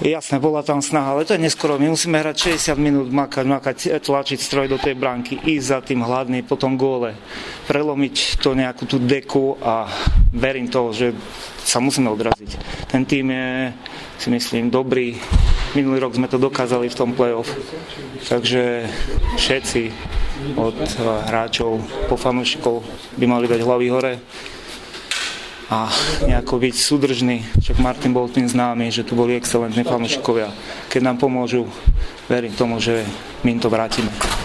Jasné, bola tam snaha, ale to je neskoro. My musíme hrať 60 minút, makať, tlačiť stroj do tej bránky, ísť za tým hladný, potom góle, prelomiť to nejakú tú deku a verím toho, že sa musíme odraziť. Ten tým je, si myslím, dobrý. Minulý rok sme to dokázali v tom play-off. Takže všetci od hráčov po fanúšikov by mali dať hlavy hore a nejako byť súdržný. Však Martin bol tým známy, že tu boli excelentní fanúšikovia. Keď nám pomôžu, verím tomu, že my im to vrátime.